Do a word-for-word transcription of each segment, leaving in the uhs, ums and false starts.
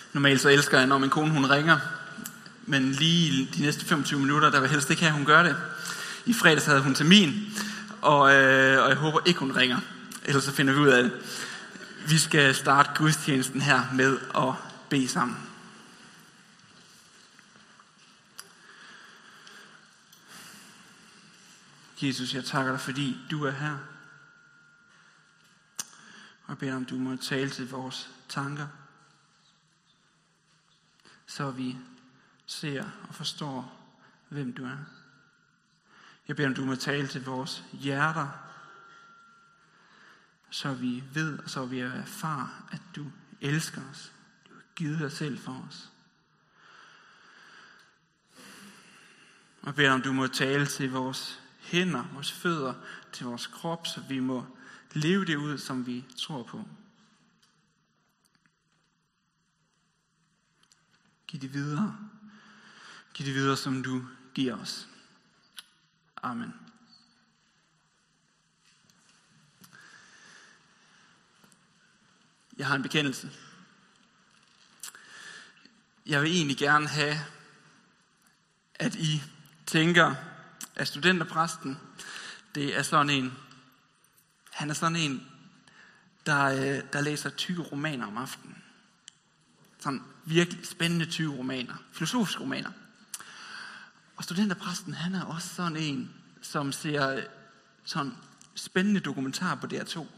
Normalt så elsker jeg, når min kone hun ringer. Men lige de næste femogtyve minutter, der vil helst ikke have, hun gør det. I fredags havde hun termin, og, øh, og jeg håber ikke, hun ringer. Ellers så finder vi ud af det. Vi skal starte gudstjenesten her med at bede sammen. Jesus, jeg takker dig, fordi du er her. Og jeg beder om, du må tale til vores tanker, så vi ser og forstår, hvem du er. Jeg beder om, du må tale til vores hjerter, så vi ved, og så vi erfarer, at du elsker os. Du har givet dig selv for os. Og jeg beder om, du må tale til vores hænder, vores fødder, til vores krop, så vi må leve det ud, som vi tror på. Giv det videre. Giv det videre, som du giver os. Amen. Jeg har en bekendelse. Jeg vil egentlig gerne have, at I tænker, at studenterpræsten, det er sådan en, han er sådan en, der, der læser tyve romaner om aftenen. Sådan virkelig spændende tyve romaner, filosofiske romaner. Og studenterpræsten, han er også sådan en, som ser sådan spændende dokumentarer på D R to.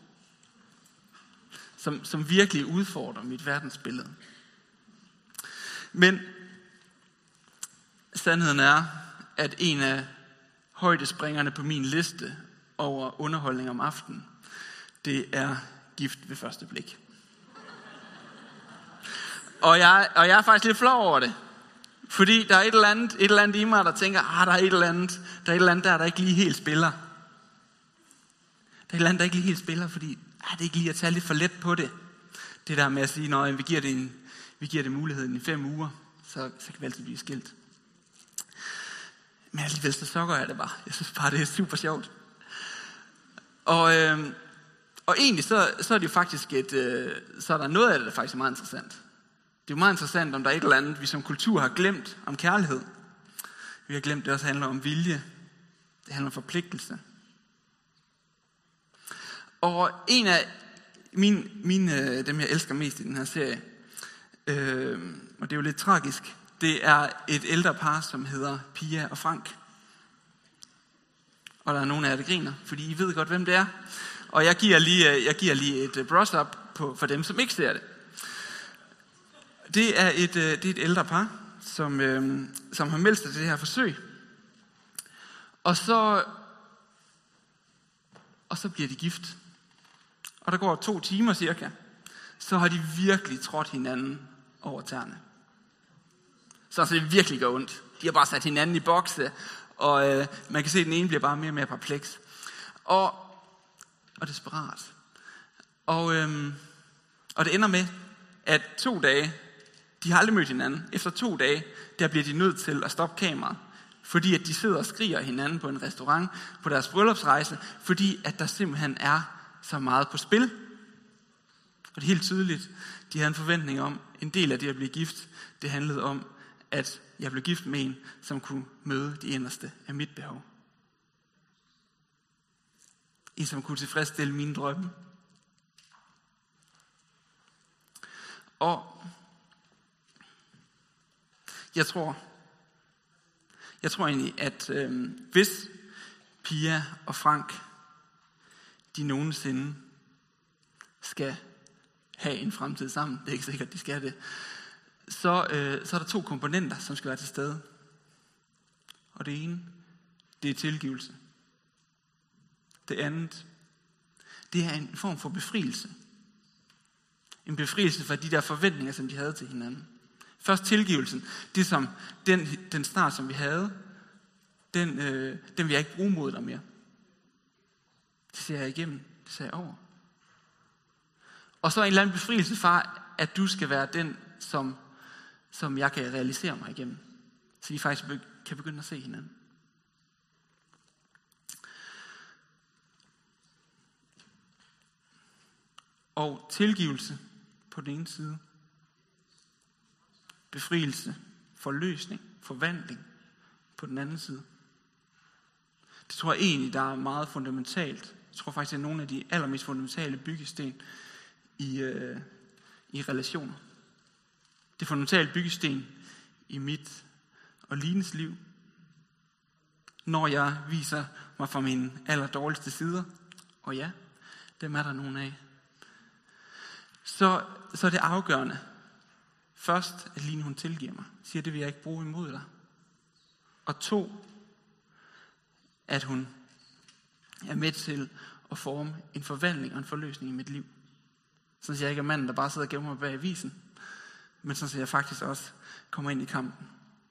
Som, som virkelig udfordrer mit verdensbillede. Men sandheden er, at en af højdespringerne på min liste over underholdning om aftenen, det er Gift ved første blik. Og jeg, og jeg er faktisk lidt flov over det. Fordi der er et eller andet, et eller andet i mig, der tænker, ah, der er et eller andet, der er et eller andet der, der ikke lige helt spiller. Der er et eller andet, der ikke lige helt spiller, fordi ah, det er ikke lige at tage lidt for let på det. Det der med at sige, når vi giver det, en, vi giver det muligheden i fem uger, så, så kan vi altid blive skilt. Men alligevel så sukker jeg det bare. Jeg synes bare, det er super sjovt. Og, øh, og egentlig så, så er det jo faktisk et, øh, så er der noget af det, der faktisk er meget interessant. Det er jo meget interessant, om der er et eller andet, vi som kultur har glemt om kærlighed. Vi har glemt, det også handler om vilje. Det handler om forpligtelse. Og en af mine, mine, dem, jeg elsker mest i den her serie, øh, og det er jo lidt tragisk, det er et ældre par, som hedder Pia og Frank. Og der er nogle af jer, der griner, fordi I ved godt, hvem det er. Og jeg giver lige, jeg giver lige et brush-up på, for dem, som ikke ser det. Det er et, det er et ældre par, som, øh, som har meldt sig til det her forsøg. Og så, og så bliver de gift. Og der går to timer cirka. Så har de virkelig trådt hinanden over tæerne. Så altså, det virkelig gør ondt. De har bare sat hinanden i bokse. Og øh, man kan se, at den ene bliver bare mere og mere perpleks. Og, og desperat. Og, øh, og det ender med, at to dage, de har aldrig mødt hinanden. Efter to dage, der bliver de nødt til at stoppe kameraet. Fordi at de sidder og skriger hinanden på en restaurant på deres bryllupsrejse. Fordi at der simpelthen er så meget på spil. Og det er helt tydeligt, de havde en forventning om, en del af det at blive gift, det handlede om, at jeg blev gift med en, som kunne møde de inderste af mit behov. En, som kunne tilfredsstille mine drømme. Og jeg tror, jeg tror egentlig, at øh, hvis Pia og Frank, de nogensinde skal have en fremtid sammen, det er ikke sikkert, de skal det, så, øh, så er der to komponenter, som skal være til stede. Og det ene, det er tilgivelse. Det andet, det er en form for befrielse. En befrielse fra de der forventninger, som de havde til hinanden. Først tilgivelsen, det som den, den start, som vi havde, den, øh, den vil jeg ikke bruge mod dig mere. Det ser jeg igennem, det ser jeg over. Og så en eller anden befrielse fra, at du skal være den, som, som jeg kan realisere mig igennem. Så de faktisk kan begynde at se hinanden. Og tilgivelse på den ene side. befrielse, forløsning, forvandling på den anden side. Det tror jeg egentlig, der er meget fundamentalt. Jeg tror faktisk, det er nogle af de allermest fundamentale byggesten i, øh, i relationer. Det er fundamentale byggesten i mit og Lines liv. Når jeg viser mig fra mine allerdårligste sider, og ja, dem er der nogle af, så, så er det afgørende. Først, at Line hun tilgiver mig. Siger, det vil jeg ikke bruge imod dig. Og to, at hun er med til at forme en forvandling og en forløsning i mit liv. Sådan at jeg ikke er manden, der bare sidder og gemmer mig bag avisen, men sådan at jeg faktisk også kommer ind i kampen.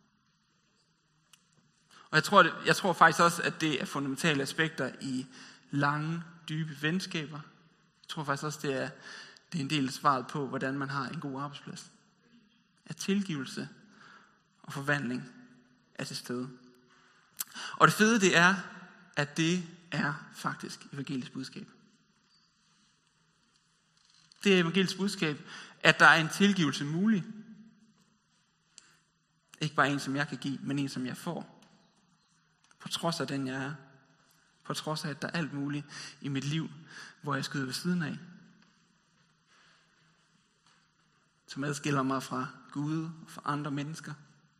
Og jeg tror, det, jeg tror faktisk også, at det er fundamentale aspekter i lange, dybe venskaber. Jeg tror faktisk også, det er, det er en del af svaret på, hvordan man har en god arbejdsplads. At tilgivelse og forvandling er til stede. Og det fede, det er, at det er faktisk evangelisk budskab. Det er evangelisk budskab, at der er en tilgivelse mulig. Ikke bare en, som jeg kan give, men en, som jeg får. På trods af den, jeg er. På trods af, at der er alt muligt i mit liv, hvor jeg skyder ved siden af. Som adskiller mig fra Gud og fra andre mennesker.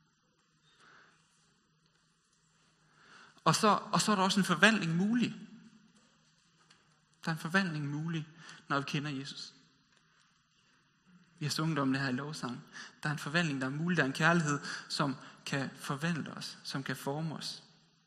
Og så, og så er der også en forvandling mulig. Der er en forvandling mulig, når vi kender Jesus. Vi har sunget om det her i lovsang. Der er en forvandling, der er mulig. Der er en kærlighed, som kan forvandle os, som kan forme os.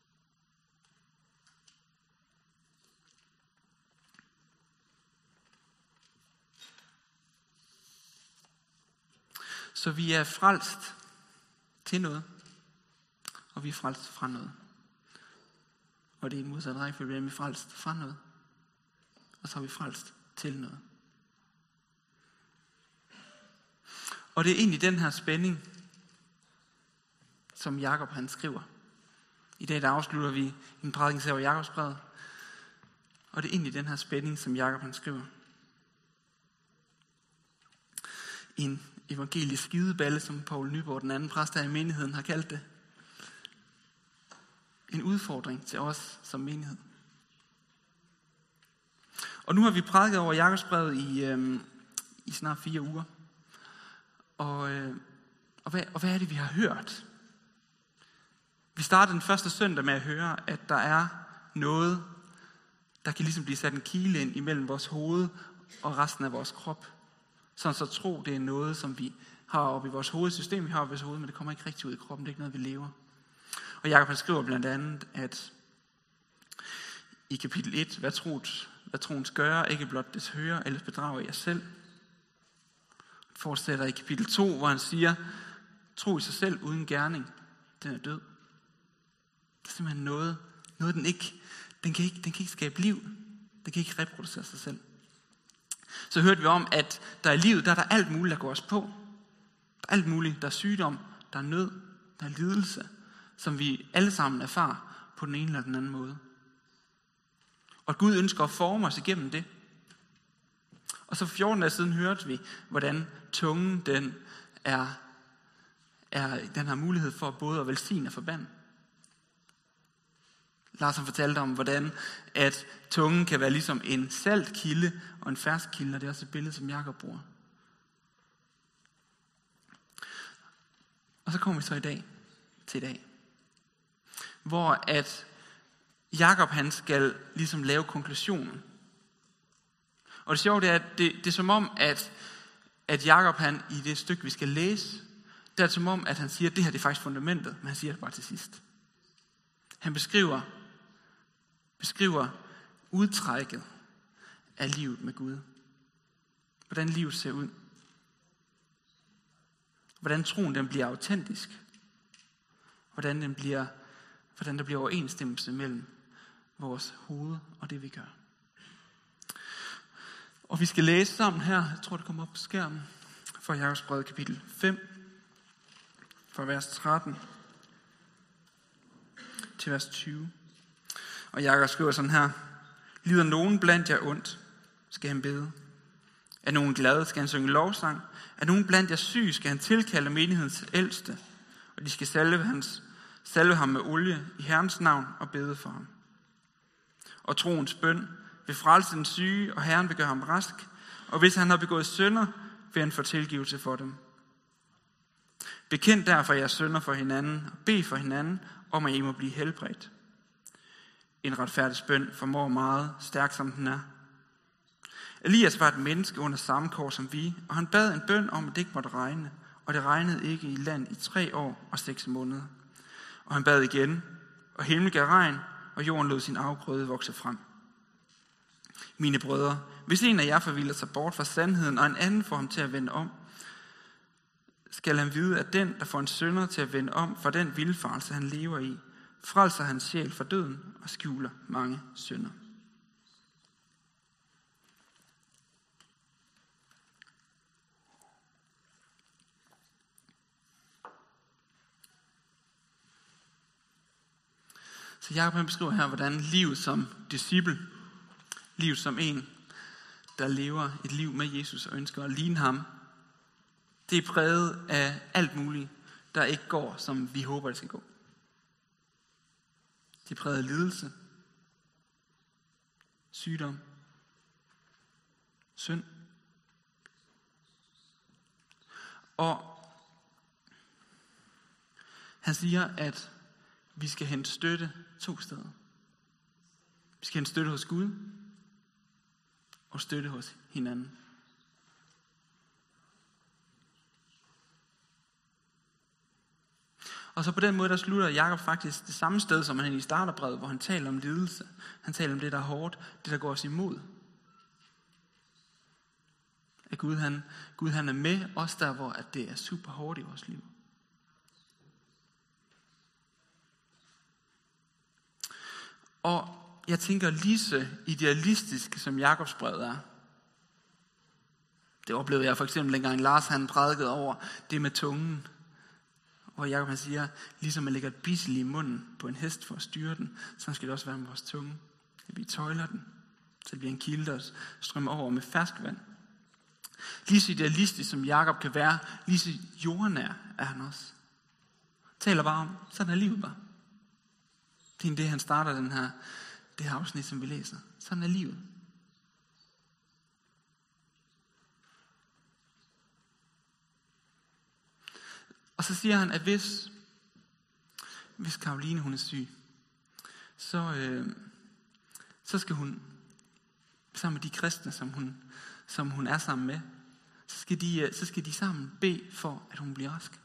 Så vi er frelst til noget, og vi er frelst fra noget. Og det er en modsat rækkefølge, vi er frelst fra noget, og så er vi frelst til noget. Og det er egentlig den her spænding, som Jakob han skriver. I dag der afslutter vi en prædiken over Jakobsbrevet, og det er egentlig den her spænding, som Jakob han skriver. En evangelisk skideballe, som Poul Nyborg, den anden præst her i menigheden, har kaldt det. En udfordring til os som menighed. Og nu har vi prædiket over Jakobsbrevet i, øh, i snart fire uger. Og, øh, og, hvad, og hvad er det, vi har hørt? Vi startede den første søndag med at høre, at der er noget, der kan ligesom blive sat en kile ind imellem vores hoved og resten af vores krop. Sådan så tro, det er noget, som vi har oppe i vores hovedsystem, vi har oppe i vores hoved, men det kommer ikke rigtig ud i kroppen, det er ikke noget, vi lever. Og Jakob skriver blandt andet, at i kapitel et, hvad, troet, hvad troens gør, ikke blot des hører, ellers bedrager jer selv. Han fortsætter i kapitel to, hvor han siger, tro i sig selv uden gerning, den er død. Det er simpelthen noget, noget den ikke, den kan ikke, den kan ikke skabe liv, den kan ikke reproducere sig selv. Så hørte vi om, at der i livet, der er der alt muligt, der går os på. Der er alt muligt, der er sygdom, der er nød, der er lidelse, som vi alle sammen erfarer på den ene eller den anden måde. Og Gud ønsker at forme os igennem det. Og så for fjorten dage siden hørte vi, hvordan tungen den er, er, den har mulighed for både at velsigne og forbande. Lars har fortalt om, hvordan at tungen kan være ligesom en saltkilde og en fersk kilde, og det er også et billede, som Jakob bruger. Og så kommer vi så i dag, til i dag, hvor at Jakob han skal ligesom lave konklusionen. Og det sjove er, at det, det er som om, at, at Jakob han i det stykke, vi skal læse, det er som om, at han siger, at det her det er faktisk fundamentet, men han siger det bare til sidst. Han beskriver, beskriver udtrækket af livet med Gud. Hvordan livet ser ud. Hvordan troen den bliver autentisk. Hvordan, den bliver, hvordan der bliver overensstemmelse mellem vores hoved og det vi gør. Og vi skal læse sammen her, jeg tror det kommer op på skærmen, fra Jakobsbrevet kapitel fem, fra vers tretten til vers tyve. Og Jakob skriver sådan her, lider nogen blandt jer ondt, skal han bede. Er nogen glade, skal han synge lovsang. Er nogen blandt jer syge, skal han tilkalde menighedens ældste. Og de skal salve, hans, salve ham med olie i Herrens navn og bede for ham. Og troens bøn vil frelse den syge, og Herren vil gøre ham rask. Og hvis han har begået synder, vil han få tilgivelse for dem. Bekend derfor jeres synder for hinanden, og bed for hinanden, om at I må blive helbredt. En retfærdig bøn formår meget, stærk som den er. Elias var et menneske under samme kår som vi, og han bad en bøn om, at det ikke måtte regne, og det regnede ikke i land i tre år og seks måneder. Og han bad igen, og himlen gav regn, og jorden lod sin afgrøde vokse frem. Mine brødre, hvis en af jer forvilder sig bort fra sandheden, og en anden får ham til at vende om, skal han vide, at den, der får en synder til at vende om fra den vildfarelse, han lever i, frelser hans sjæl fra døden og skjuler mange synder. Så Jakob beskriver her, hvordan livet som disciple, livet som en, der lever et liv med Jesus og ønsker at ligne ham, det er præget af alt muligt, der ikke går, som vi håber, det skal gå. Det er præget af lidelse, sygdom, synd. Og han siger, at vi skal hente støtte to steder. Vi skal hente støtte hos Gud og støtte hos hinanden. Og så på den måde, der slutter Jakob faktisk det samme sted, som han i starterbrevet, hvor han taler om lidelse. Han taler om det, der er hårdt, det, der går os imod. At Gud, han, Gud, han er med os der, hvor at det er super hårdt i vores liv. Og jeg tænker lige så idealistisk, som Jakobs brev er. Det oplevede jeg for eksempel dengang Lars han prædikede over det med tungen. Hvor Jakob han siger, ligesom man lægger et bissel i munden på en hest for at styre den, så skal det også være med vores tunge. Vi tøjler den, så det bliver en kilde, der strømmer over med ferskvand. Lige så idealistisk som Jakob kan være, lige så jordnær er han også. Taler bare om, sådan er livet bare. Det er det, han starter den her, det her afsnit, som vi læser. Sådan er livet. Og så siger han, at hvis, hvis Karoline hun er syg, så, øh, så skal hun sammen med de kristne, som hun, som hun er sammen med, så skal, de, så skal de sammen bede for, at hun bliver rask.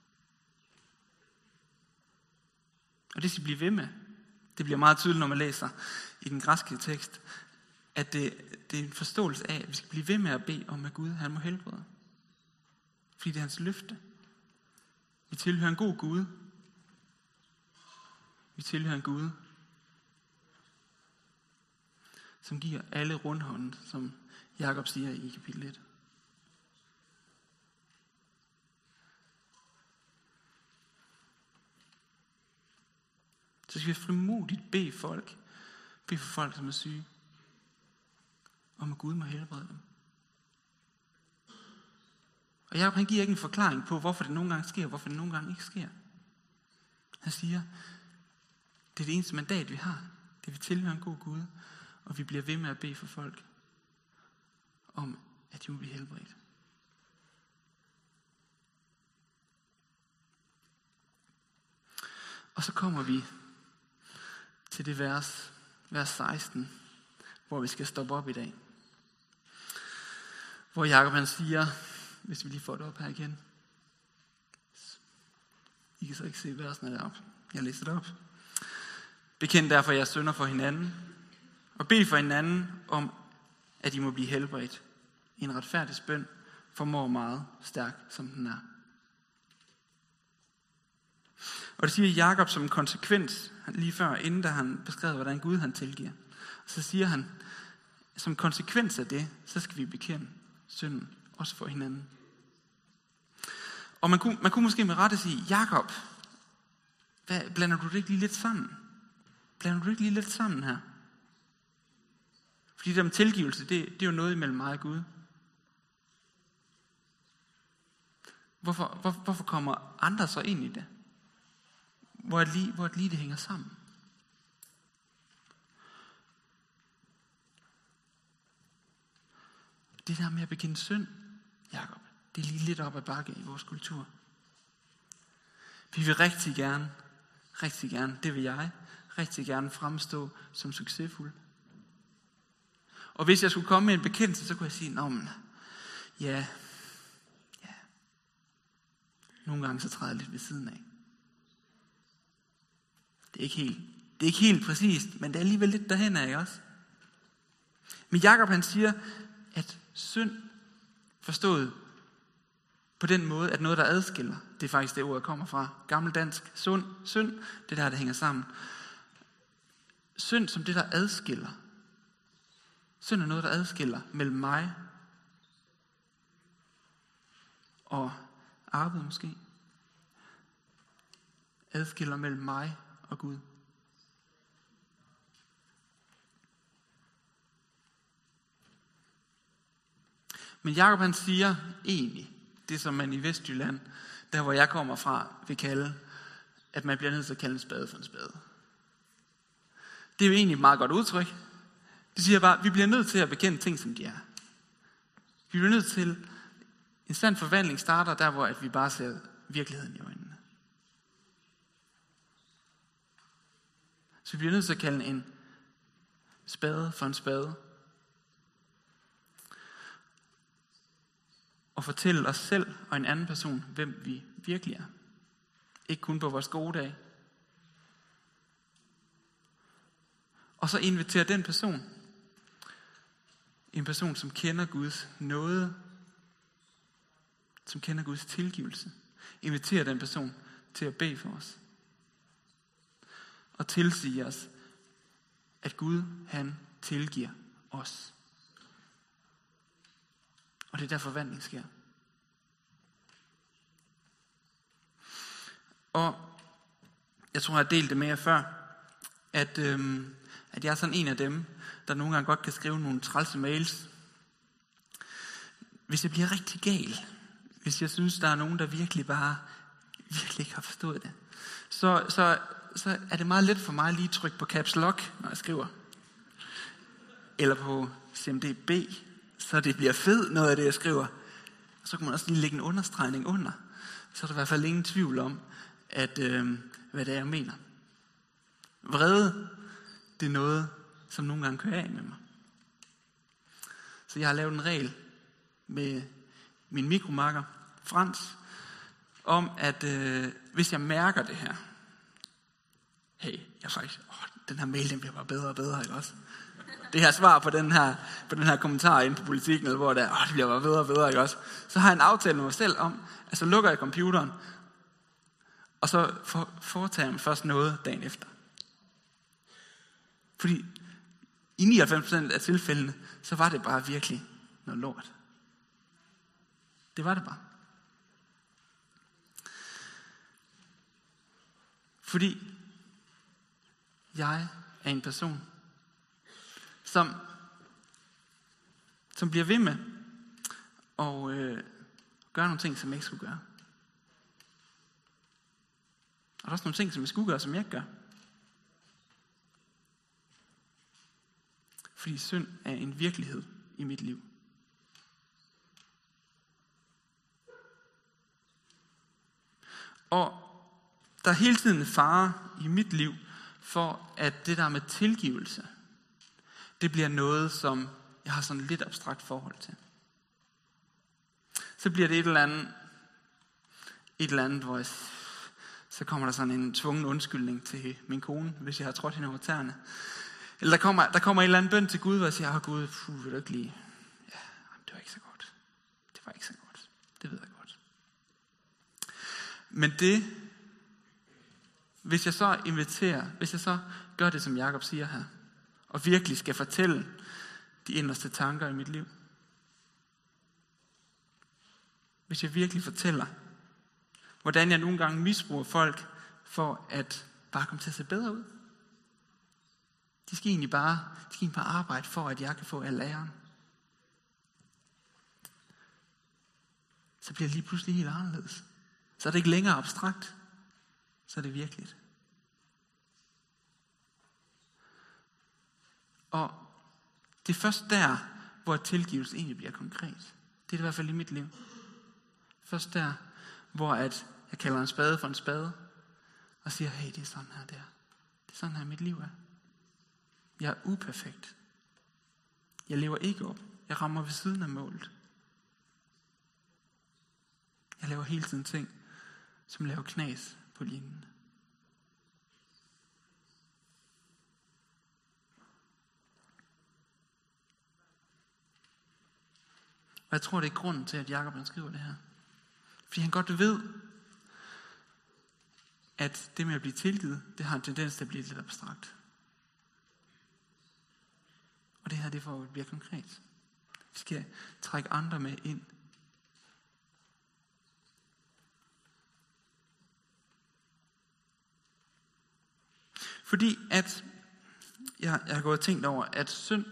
Og det skal blive ved med. Det bliver meget tydeligt, når man læser i den græske tekst, at det, det er en forståelse af, at vi skal blive ved med at bede om, at Gud han må helbrede. Fordi det er hans løfte. Vi tilhører en god Gud. Vi tilhører en Gud, som giver alle rundhånden, som Jakob siger i kapitel et. Så skal vi frimodigt bede folk, bede for folk, som er syge, om at Gud må helbrede dem. Og Jakob han giver ikke en forklaring på, hvorfor det nogle gange sker, og hvorfor det nogle gange ikke sker. Han siger, det er det eneste mandat, vi har. Det vi tilhører en god Gud, og vi bliver ved med at bede for folk, om at de må blive helbredt. Og så kommer vi til det vers, vers seksten, hvor vi skal stoppe op i dag. Hvor Jakob han siger, hvis vi lige får det op her igen. I kan så ikke se versene deroppe. Jeg læser det op. Bekend derfor jeres synder for hinanden, og bed for hinanden om, at I må blive helbredt. En retfærdig bøn formår meget stærk, som den er. Og det siger Jakob som en konsekvens, lige før, inden da han beskrev, hvordan Gud han tilgiver. Og så siger han, som konsekvens af det, så skal vi bekende synden, også for hinanden. Og man kunne, man kunne måske med rette sige, Jakob, hvad, blander du det ikke lige lidt sammen? Blander du det ikke lige lidt sammen her? Fordi det med tilgivelse, det, det er jo noget imellem mig og Gud. hvorfor, hvor, hvorfor kommer andre så ind i det? Hvor er det lige, hvor er det, lige det hænger sammen? Det der med at bekende synd, Jakob, det er lige lidt op ad bakke i vores kultur. Vi vil rigtig gerne, rigtig gerne, det vil jeg, rigtig gerne fremstå som succesfuld. Og hvis jeg skulle komme med en bekendelse, så kunne jeg sige, nå men, ja, ja, nogle gange så træder jeg lidt ved siden af. Det er ikke helt, det er ikke helt præcist, men det er alligevel lidt derhen af, også? Men Jakob han siger, at synd forstået på den måde, at noget, der adskiller, det er faktisk det ord, der kommer fra gammeldansk, sund, synd, det der, der hænger sammen. Synd som det, der adskiller. Synd er noget, der adskiller mellem mig og Arvid måske. Adskiller mellem mig og Gud. Men Jakob han siger egentlig, det som man i Vestjylland, der hvor jeg kommer fra, vil kalde, at man bliver nødt til at kalde en spade for en spade. Det er jo egentlig et meget godt udtryk. Det siger bare, at vi bliver nødt til at bekende ting, som de er. Vi bliver nødt til, en sand forvandling starter der, hvor at vi bare ser virkeligheden i øjnene. Så vi bliver nødt til at kalde en spade for en spade. Og fortælle os selv og en anden person, hvem vi virkelig er. Ikke kun på vores gode dage. Og så invitere den person, en person, som kender Guds nåde, som kender Guds tilgivelse, invitere den person til at bede for os. Og tilsige os, at Gud, han tilgiver os. Og det er der forvandling sker. Og jeg tror, jeg har delt det med jer før, at, øhm, at jeg er sådan en af dem, der nogle gange godt kan skrive nogle trælse mails. Hvis jeg bliver rigtig gal, hvis jeg synes, der er nogen, der virkelig bare virkelig ikke har forstået det, så, så, så er det meget let for mig lige at trykke på caps lock, når jeg skriver. Eller på C M D B, så det bliver fedt noget af det, jeg skriver. Så kan man også lige lægge en understregning under. Så er der i hvert fald ingen tvivl om, at, øh, hvad det er, jeg mener. Vrede, det er noget, som nogle gange kører af med mig. Så jeg har lavet en regel med min mikromarker, Frans, om at øh, hvis jeg mærker det her, hey, jeg faktisk, åh, den her mail, den bliver bare bedre og bedre, ikke også? Det her svar på den her, på den her kommentar inde på Politikken, eller hvor det er, åh, det bliver bare bedre og bedre, ikke også? Så har jeg en aftale med mig selv om, at så lukker jeg computeren, og så for, foretager jeg først noget dagen efter. Fordi i nioghalvfems procent af tilfældene, så var det bare virkelig noget lort. Det var det bare. Fordi jeg er en person, som, som bliver ved med at øh, gøre nogle ting, som jeg ikke skulle gøre. Og der er også nogle ting, som jeg skulle gøre, som jeg ikke gør. Fordi synd er en virkelighed i mit liv. Og der er hele tiden en fare i mit liv for, at det der med tilgivelse, det bliver noget, som jeg har sådan lidt abstrakt forhold til. Så bliver det et eller andet, et eller andet, hvor jeg, så kommer der sådan en tvungen undskyldning til min kone, hvis jeg har trådt hende over tæerne. Eller der kommer, der kommer en eller anden bøn til Gud, hvor jeg siger, åh Gud, puh, vil du ikke lige, ja, det var ikke så godt. Det var ikke så godt. Det ved jeg godt. Men det, hvis jeg så inviterer, hvis jeg så gør det, som Jakob siger her, og virkelig skal fortælle de inderste tanker i mit liv. Hvis jeg virkelig fortæller, hvordan jeg nogle gange misbruger folk, for at bare komme til at se bedre ud. De skal egentlig bare, de skal egentlig bare arbejde for, at jeg kan få al æren. så bliver det lige pludselig helt anderledes. Så er det ikke længere abstrakt, så er det virkeligt. Og det er først der, hvor tilgivelse egentlig bliver konkret. Det er det i hvert fald i mit liv. Først der, hvor at jeg kalder en spade for en spade, og siger, hey, det er sådan her der. Det er sådan her mit liv er. Jeg er uperfekt. Jeg lever ikke op. Jeg rammer ved siden af målet. Jeg laver hele tiden ting, som laver knas på linjen. Og jeg tror, det er grunden til, at Jakob han skriver det her. Fordi han godt ved, at det med at blive tilgivet, det har en tendens til at blive lidt abstrakt. Og det her, det får at blive konkret. Vi skal trække andre med ind. Fordi at, jeg, jeg har gået og tænkt over, at synd,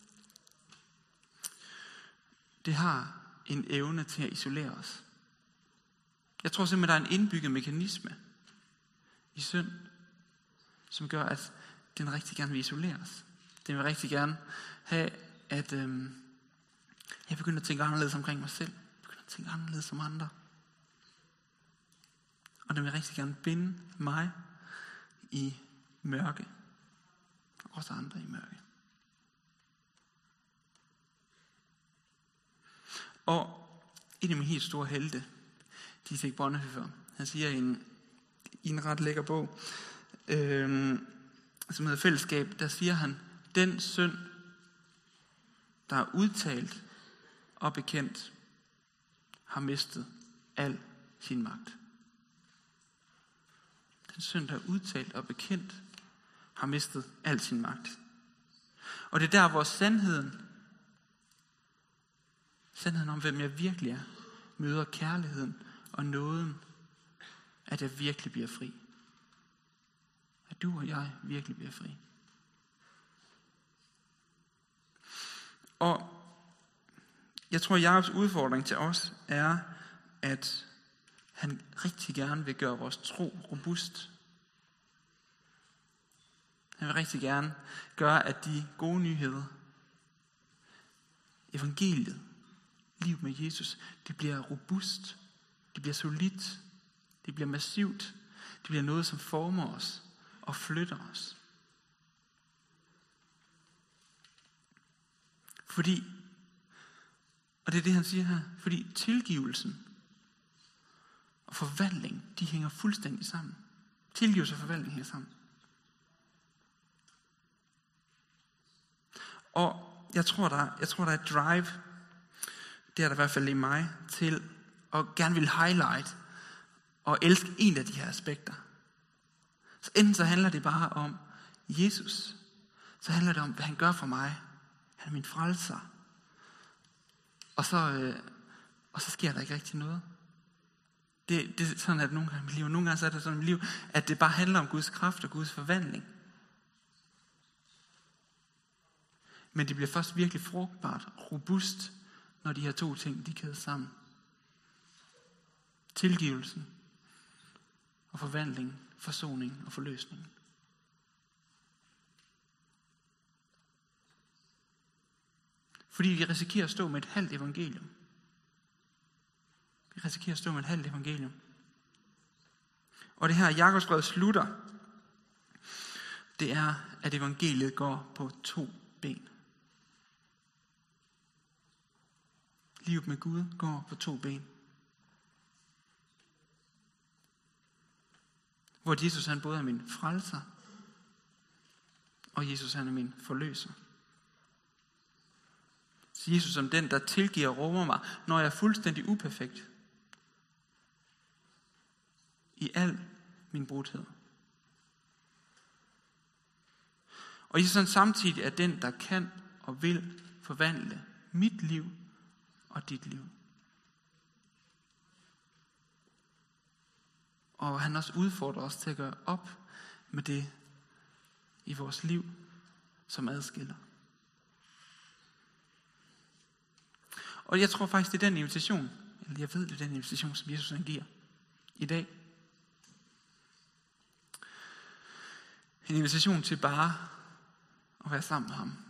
det har en evne til at isolere os. Jeg tror simpelthen, der er en indbygget mekanisme i synd, som gør, at den rigtig gerne vil isolere os. Den vil rigtig gerne have, at øhm, jeg begynder at tænke anderledes omkring mig selv. Jeg begynder at tænke anderledes om andre. Og den vil rigtig gerne binde mig i mørke. Og også andre i mørke. Og en af mine helt store helte, Dietrich Bonhoeffer, han siger i en, i en ret lækker bog, øh, som hedder Fællesskab, der siger han, den synd, der er udtalt og bekendt, har mistet al sin magt. Den synd, der er udtalt og bekendt, har mistet al sin magt. Og det er der, hvor sandheden, sandheden om, hvem jeg virkelig er, møder kærligheden og nåden, at jeg virkelig bliver fri. At du og jeg virkelig bliver fri. Og jeg tror, at Jakobs udfordring til os er, at han rigtig gerne vil gøre vores tro robust. Han vil rigtig gerne gøre, at de gode nyheder, evangeliet, liv med Jesus, det bliver robust, det bliver solidt, det bliver massivt, det bliver noget, som former os og flytter os. Fordi, og det er det, han siger her, fordi tilgivelsen og forvandling, de hænger fuldstændig sammen. Tilgivelse og forvandling hænger sammen. Og jeg tror, der, jeg tror, der er et drive, det er der i hvert fald i mig, til at gerne vil highlight og elske en af de her aspekter. Så enten så handler det bare om Jesus, så handler det om, hvad han gør for mig. Han er min frelser. Og så, øh, og så sker der ikke rigtig noget. Det, det er sådan, at nogle gange i mit liv, nogle gange så er det sådan i mit liv, at det bare handler om Guds kraft og Guds forvandling. Men det bliver først virkelig frugtbart og robust, når de her to ting, de kædes sammen. Tilgivelsen og forvandling, forsoning og forløsning. Fordi vi risikerer at stå med et halvt evangelium. Vi risikerer at stå med et halvt evangelium. Og det her Jakobs brev slutter, det er, at evangeliet går på to ben. Livet med Gud går på to ben. Hvor Jesus han både er min frelser, og Jesus han er min forløser. Så Jesus som den, der tilgiver og rummer mig, når jeg er fuldstændig uperfekt. I al min brudhed. Og Jesus han samtidig er den, der kan og vil forvandle mit liv og dit liv. Og han også udfordrer os til at gøre op med det i vores liv, som adskiller. Og jeg tror faktisk, det er den invitation, Eller jeg ved, det er den invitation, som Jesus han giver i dag. En invitation til bare at være sammen med ham.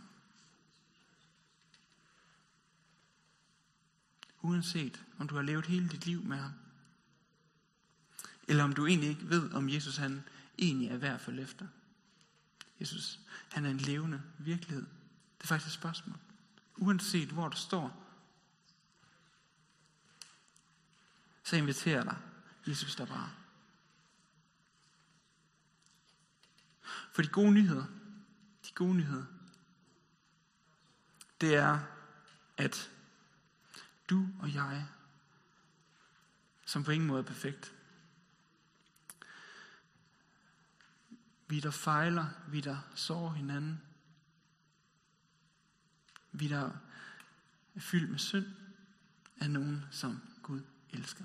Uanset om du har levet hele dit liv med ham. Eller om du egentlig ikke ved, om Jesus han egentlig er værd at følge efter. Jesus, han er en levende virkelighed. Det er faktisk et spørgsmål. Uanset hvor du står, så inviterer dig Jesus der bare. For de gode nyheder, de gode nyheder, det er, at du og jeg, som på ingen måde er perfekt, vi der fejler, vi der sårer hinanden, vi der er fyldt med synd, er nogen, som Gud elsker.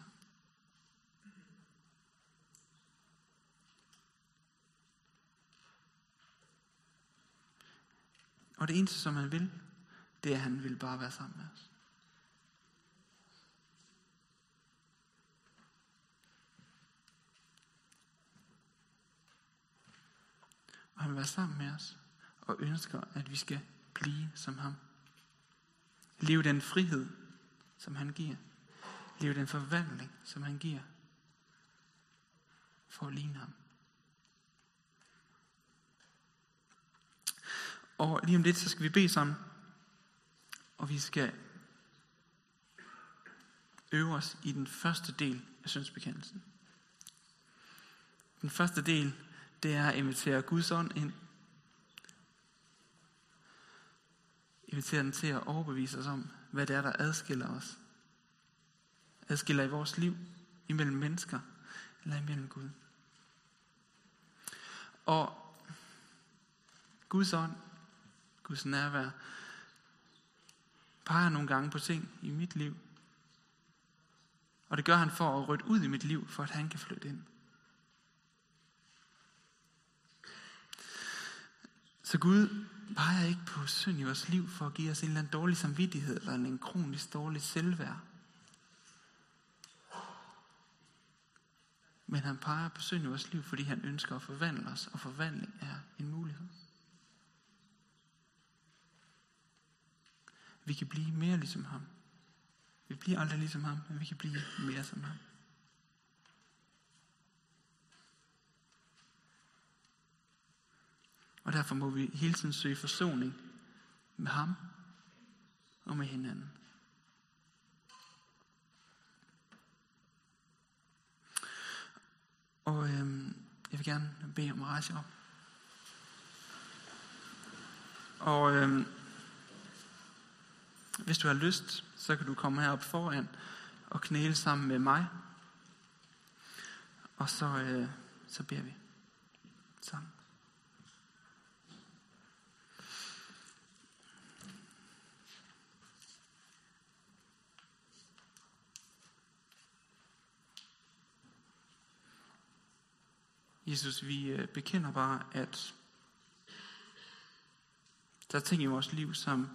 Og det eneste, som han vil, det er, at han vil bare være sammen med os. Og han vil være sammen med os, og ønsker, at vi skal blive som ham. Leve den frihed, som han giver. Leve den forvandling, som han giver, for at ligne ham. Og lige om lidt, så skal vi bede sammen, og vi skal øve os i den første del af syndsbekendelsen. Den første del, det er at invitere Guds ånd ind. Invitere den til at overbevise os om, hvad det er, der adskiller os. Adskiller i vores liv, imellem mennesker, eller imellem Gud. Og Guds ånd, Guds nærvær, peger nogle gange på ting i mit liv. Og det gør han for at rydde ud i mit liv, for at han kan flytte ind. Så Gud peger ikke på synd i vores liv for at give os en eller anden dårlig samvittighed eller en kronisk dårlig selvværd. Men han peger på synd i vores liv, fordi han ønsker at forvandle os, og forvandling er en mulighed. Vi kan blive mere ligesom ham. Vi bliver aldrig ligesom ham, men vi kan blive mere som ham. Og derfor må vi hele tiden søge forsoning med ham og med hinanden. Og øhm, jeg vil gerne bede om at rejse op. Og øhm, hvis du har lyst, så kan du komme herop foran og knæle sammen med mig. Og så, øh, så beder vi sammen. Jesus, vi bekender bare, at der er ting i vores liv, som,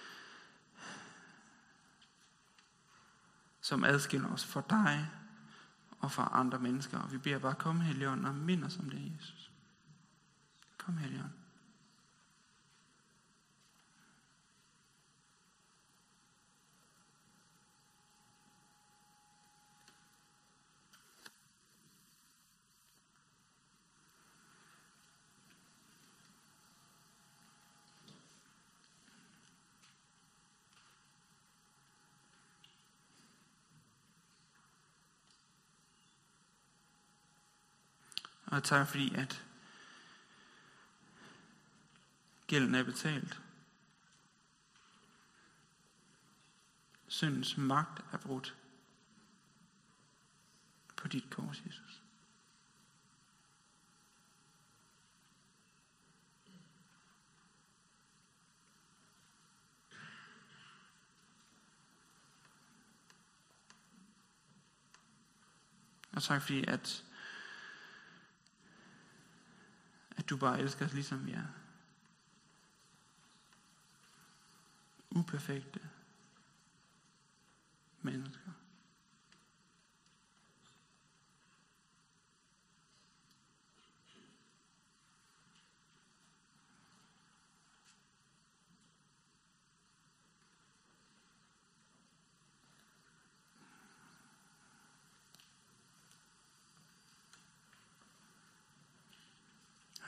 som adskiller os fra dig og fra andre mennesker. Og vi beder bare, kom Helligånd og mind os om det, Jesus. Kom Helligånd. Og tak fordi, at gælden er betalt. Syndens magt er brudt på dit kors, Jesus. Og tak fordi, at At du bare elsker os, ligesom vi er. Uperfekte mennesker.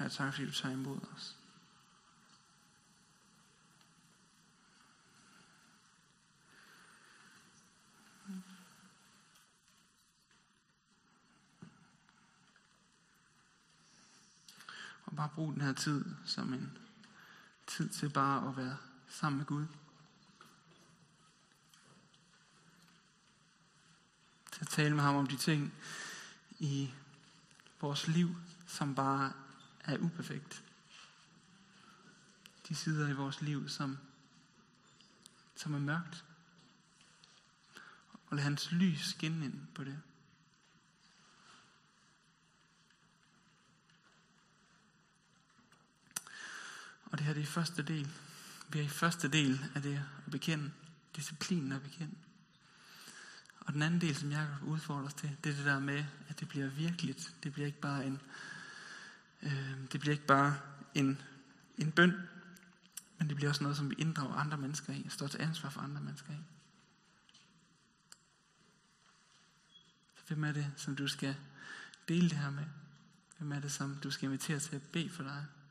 jeg tak, fordi du tager imod os. Og bare brug den her tid som en tid til bare at være sammen med Gud. Til at tale med ham om de ting i vores liv, som bare er uperfekt. De sider i vores liv, som, som er mørkt. Og lad hans lys skinne ind på det. Og det her det er første del. Vi er i første del af det at bekende. Disciplinen at bekende. Og den anden del, som jeg udfordrer os til, det er det der med, at det bliver virkeligt. Det bliver ikke bare en, øh, det bliver ikke bare en, en bøn, men det bliver også noget, som vi inddrager andre mennesker i, og står til ansvar for andre mennesker i. Så hvem er det, som du skal dele det her med? Hvem er det, som du skal invitere til at bede for dig?